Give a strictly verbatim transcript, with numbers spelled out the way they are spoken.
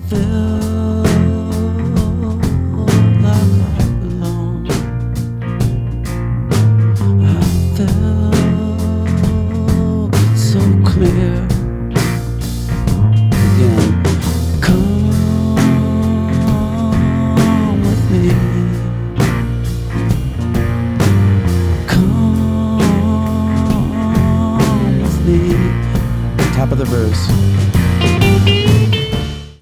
feel like I belong. I feel so clear. Again, come with me. Come with me. Top of the verse.